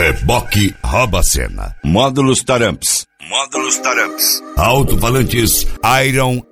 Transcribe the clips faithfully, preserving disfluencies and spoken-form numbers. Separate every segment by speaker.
Speaker 1: Reboque rouba a cena. Módulos Taramps. Módulos Taramps. Alto-falantes Iron.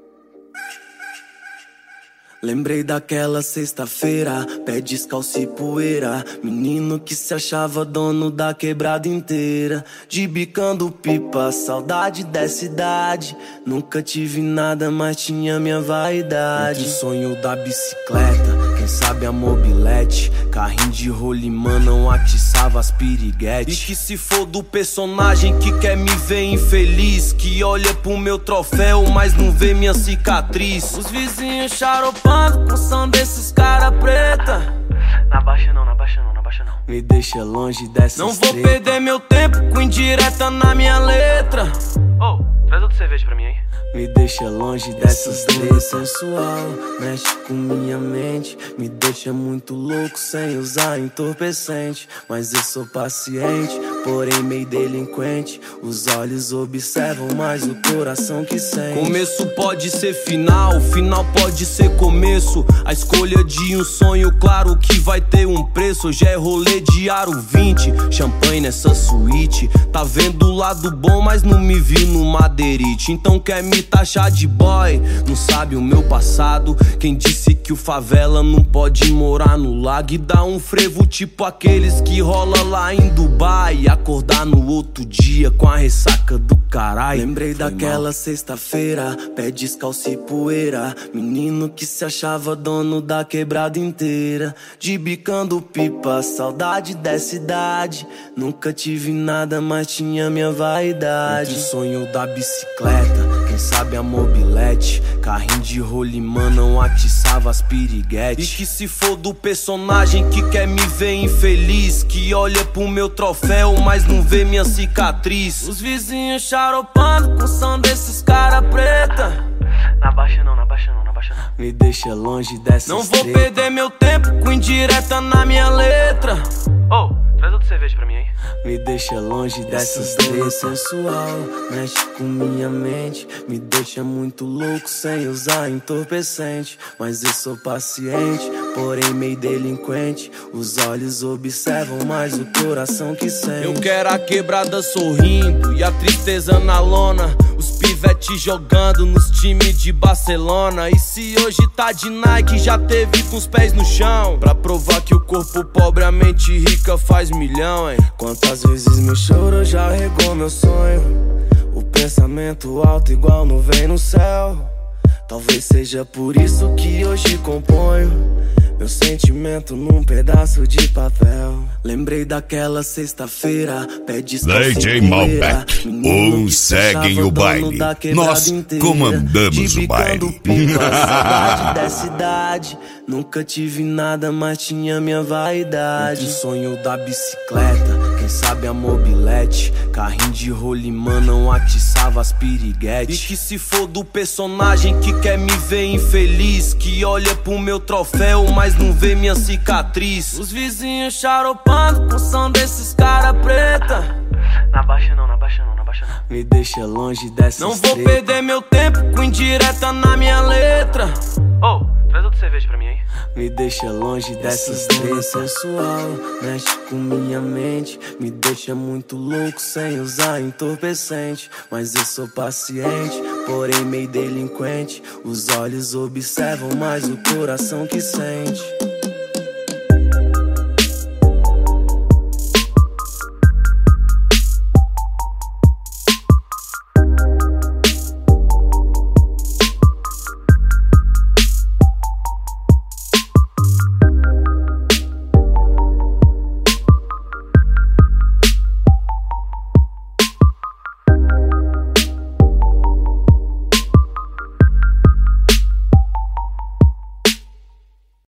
Speaker 2: Lembrei daquela sexta-feira, pé descalço e poeira, menino que se achava dono da quebrada inteira, de bicando pipa, saudade dessa idade. Nunca tive nada, mas tinha minha vaidade. Entre o sonho da bicicleta, quem sabe a mobilete, carrinho de rolimã não atiçava as piriguetes. E que se for do personagem que quer me ver infeliz, que olha pro meu troféu, mas não vê minha cicatriz. Os vizinhos xaropam com o som desses cara preta.
Speaker 3: Na baixa não, na baixa não, na baixa não.
Speaker 2: Me deixa longe dessas
Speaker 3: Não
Speaker 2: treta.
Speaker 3: vou perder meu tempo com indireta na minha letra. Oh, traz outra cerveja pra mim, hein?
Speaker 2: Me deixa longe dessas três sensual, mexe com minha mente, me deixa muito louco sem usar entorpecente. Mas eu sou paciente, porém meio delinquente. Os olhos observam, mas o coração que sente.
Speaker 3: Começo pode ser final, final pode ser começo. A escolha de um sonho, claro que vai ter um preço. Hoje é rolê de aro vinte, champanhe nessa suíte. Tá vendo o lado bom, mas não me vi no madeirite. Então quer me taxar de boy, não sabe o meu passado. Quem disse que o favela não pode morar no lago e dar um frevo tipo aqueles que rola lá em Dubai, e acordar no outro dia com a ressaca do caralho.
Speaker 2: Lembrei daquela sexta-feira, pé descalço e poeira, menino que se achava dono da quebrada inteira, de bicando pipa, saudade dessa idade. Nunca tive nada, mas tinha minha vaidade. Entre o sonho da bicicleta, quem sabe a mobilete, carrinho de rolimã não atiçava as piriguetes.
Speaker 3: E que se for do personagem que quer me ver infeliz, que olha pro meu troféu, mas não vê minha cicatriz.
Speaker 2: Os vizinhos xaropando com o som desses cara preta.
Speaker 3: Na baixa não, na baixa não, na baixa não.
Speaker 2: Me deixa longe dessas
Speaker 3: Não vou
Speaker 2: treta.
Speaker 3: perder meu tempo com indireta na minha letra. Oh, traz outra cerveja pra mim, hein?
Speaker 2: Me deixa longe dessas três sensual, mexe com minha mente, me deixa muito louco sem usar entorpecente. Mas eu sou paciente, porém meio delinquente. Os olhos observam, mas o coração que sente.
Speaker 3: Eu quero a quebrada sorrindo e a tristeza na lona, os pivetes jogando nos times de Barcelona. E se hoje tá de Nike, já teve com os pés no chão, pra provar que o corpo pobre, a mente rica faz milhão, hein?
Speaker 2: Quantas vezes meu choro já regou meu sonho, o pensamento alto igual nuvem no céu. Talvez seja por isso que hoje componho meu sentimento num pedaço de papel. Lembrei daquela sexta-feira, pé descalço
Speaker 1: D J
Speaker 2: e poeira,
Speaker 1: Malbec,
Speaker 2: menino
Speaker 1: uns
Speaker 2: que se
Speaker 1: seguem
Speaker 2: achava
Speaker 1: o baile,
Speaker 2: dono da quebrada
Speaker 1: nós
Speaker 2: inteira,
Speaker 1: comandamos
Speaker 2: de
Speaker 1: o baile.
Speaker 2: bicando pipa, saudade dessa idade. Nunca tive nada, mas tinha minha vaidade. Entre o sonho da bicicleta, quem sabe a mobilete, carrinho de rolimã não atiçava as piriguetes.
Speaker 3: E que se for do personagem que quer me ver infeliz, que olha pro meu troféu, mas não vê minha cicatriz.
Speaker 2: Os vizinhos xaropando com o som desses cara preta.
Speaker 3: Na baixa não, na baixa não, na baixa não.
Speaker 2: Me deixa longe dessas
Speaker 3: Não vou
Speaker 2: treta.
Speaker 3: perder meu tempo com indireta na minha letra. Oh, traz outra cerveja pra mim, hein?
Speaker 2: Me deixa longe dessas três sensual, mexe com minha mente, me deixa muito louco sem usar entorpecente. Mas eu sou paciente, porém meio delinquente. Os olhos observam, mas o coração que sente.